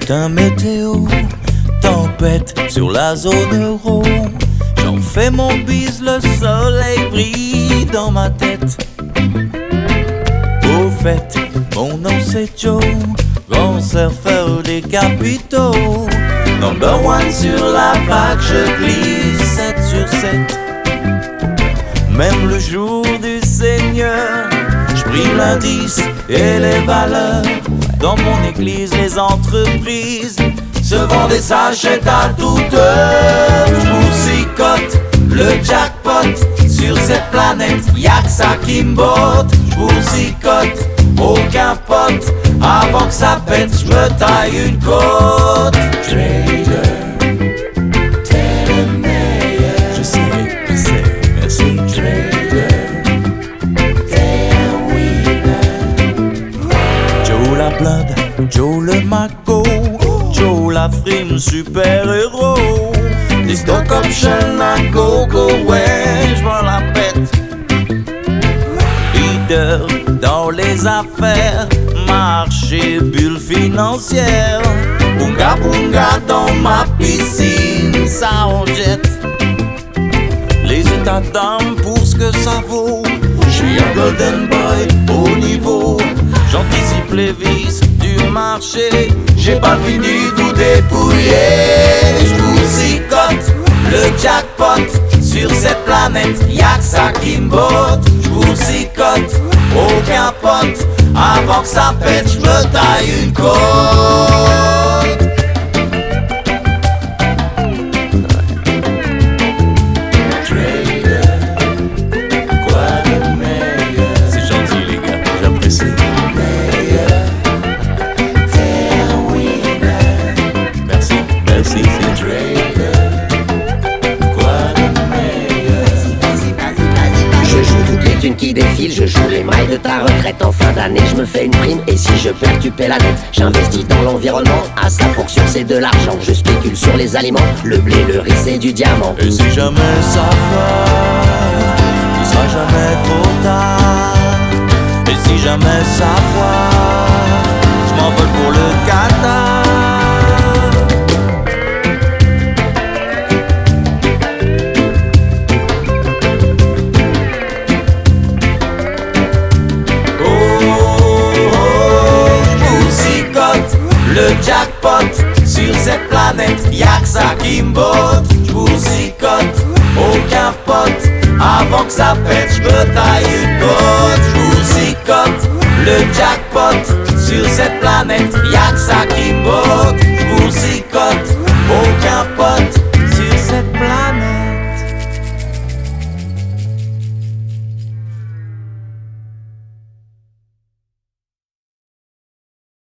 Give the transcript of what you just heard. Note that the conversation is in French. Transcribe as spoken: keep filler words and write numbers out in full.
Bulletin météo, tempête sur la zone euro. J'en fais mon bise, le soleil brille dans ma tête. Au fait, mon nom c'est Joe, grand surfeur des capitaux. Number one sur la vague, je glisse sept sur sept. Même le jour du Seigneur, je prie l'indice et les valeurs. Dans mon église, les entreprises se vendent des sachets à toute heure. Je boursicote le jackpot sur cette planète, y'a que ça qui me botte. Je boursicote aucun pote, avant que ça pète, je me taille une côte. Trader, t'es le meilleur. Je sais, je sais, merci. Trader, t'es un winner. Joe la blood, Joe le maco, Joe la frime, super héros. Des stock options à gogo, ouais, j'v'en la pète. Leader dans les affaires, marché, bulle financière. Bunga bunga dans ma piscine, ça on jette. Les états d'âme pour ce que ça vaut. J'suis un golden boy au niveau. J'anticipe les vices du marché. J'ai pas fini tout dépouiller. J'boursicote le jackpot sur cette planète, y'a que ça qui me botte. J'boursicote aucun pote, avant que ça pète, j'me taille une côte. Trader, quoi de meilleur? C'est gentil les gars, j'apprécie. Meilleur, t'es un winner. Merci, merci, c'est Trader. Qui défile, je joue les mailles de ta retraite en fin d'année, je me fais une prime et si je perds tu paies la dette. J'investis dans l'environnement, à sa fonction c'est de l'argent. Je spécule sur les aliments, le blé, le riz c'est du diamant. Et si jamais ça foire, il sera jamais trop tard. Et si jamais ça foire, je m'envole pour le Qatar. Le jackpot sur cette planète, y'a que ça qui me botte. J'boursicote aucun pote, avant que ça pète, j'me taille une côte. J'boursicote le jackpot sur cette planète, y'a que ça qui me botte.